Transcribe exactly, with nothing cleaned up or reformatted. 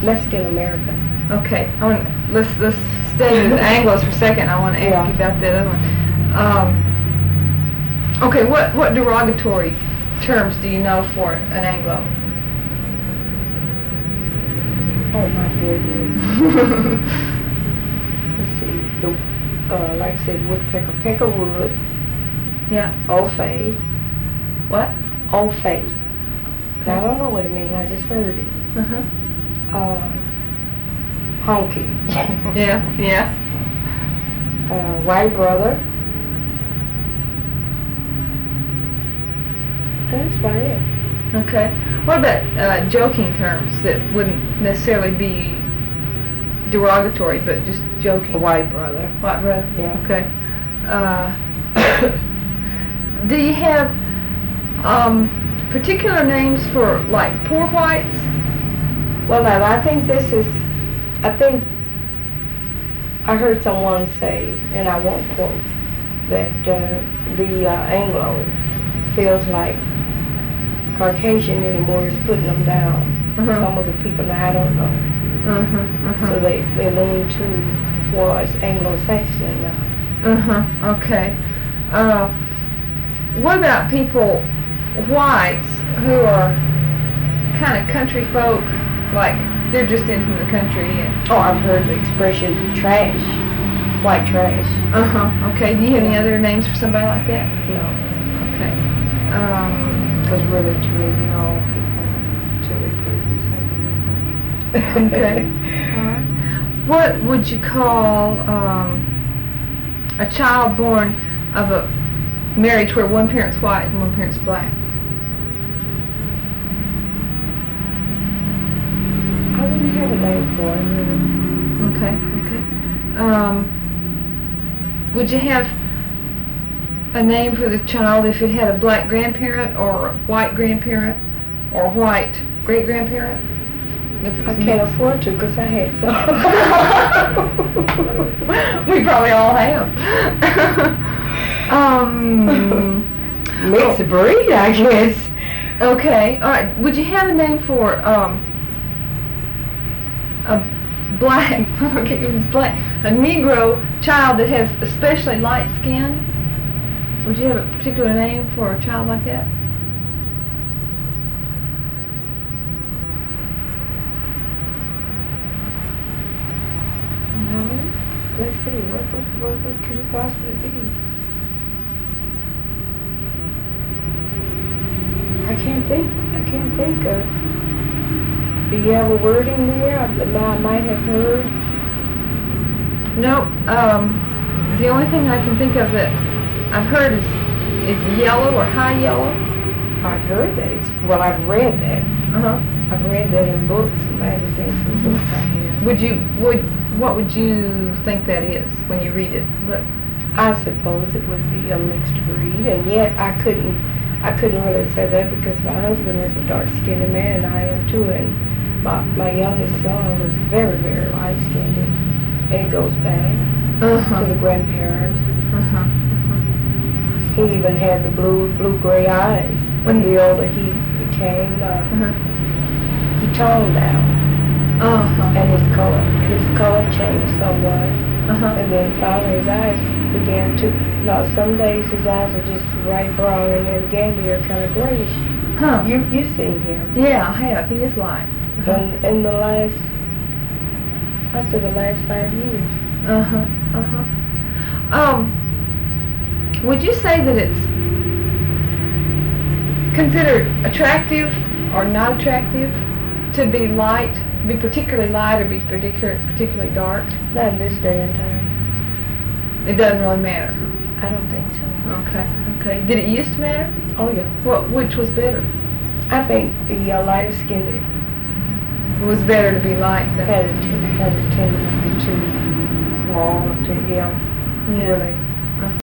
Mexican American. Okay, I want let's let's stay with Anglos for a second. I want to ask Yeah. you about that other one. Um, okay, what what derogatory terms do you know for an Anglo? Oh my goodness. Let's see. The uh, like I said, woodpecker, peckerwood, Yeah. old fay, What? old fay. I don't know what it means. I just heard it. Uh huh. Uh, honky. Yeah. Yeah. uh, white brother. That's about it. Okay. What about uh, joking terms that wouldn't necessarily be derogatory, but just joking? White brother. White brother. Yeah. Okay. Uh, do you have um, particular names for like poor whites? Well, now I think this is. I think I heard someone say, and I won't quote, that uh, the uh, Anglo feels like Caucasian anymore is putting them down. Uh-huh. Some of the people now, I don't know. Uh-huh. Uh-huh. So they, they lean towards Anglo-Saxon now. Uh-huh. Okay. Uh, what about people, whites, who are kind of country folk, like they're just in from the country? And Oh, I've heard the expression trash, white trash. uh-huh. Okay. Do you have any other names for somebody like that? No, Okay. Um, because really, to me, all people, till they prove themselves. okay. All right. What would you call um, a child born of a marriage where one parent's white and one parent's black? I wouldn't have a name for it, really. Okay, okay. Um, would you have a name for the child if it had a black grandparent or a white grandparent or a white great-grandparent? If it I was can't mixed? afford to because I had some. We probably all have. um, Mixed breed, I guess. okay, all right. Would you have a name for um, a black, okay, it was black, a Negro child that has especially light skin? Would you have a particular name for a child like that? No. Let's see. What what what, what could it possibly be? I can't think. I can't think of. Do you have a word in there that I might have heard? No. Um, the only thing I can think of that I've heard is is yellow or high yellow. I've heard that. It's well. I've read that. Uh huh. I've read that in books, and magazines, and books I have. Would you would what would you think that is when you read it? What? I suppose it would be a mixed breed, and yet I couldn't. I couldn't really say that because my husband is a dark-skinned man, and I am too, and my my youngest son was very, very light-skinned, and it goes back Uh-huh. to the grandparents. Uh-huh. Uh-huh. He even had the blue, blue-gray eyes. When the older he became, uh, Uh-huh. he toned down, Uh-huh. and his color, his color changed somewhat, Uh-huh. and then finally his eyes began to. Now some days his eyes are just right brown, and then again they're kind of grayish. Huh. You you've seen him. Yeah, I have. He is light. Uh-huh. And in the last, I said the last five years. Uh-huh. Uh-huh. Um, would you say that it's considered attractive or not attractive to be light, to be particularly light or be particular, particularly dark? Not in this day and time. It doesn't really matter. I don't think so. Okay. Okay. Did it used to matter? Oh yeah. What? Which was better? I think the uh, lighter skinned It was better to be light than had a, t- had a tendency to wrong to him. yeah. Really.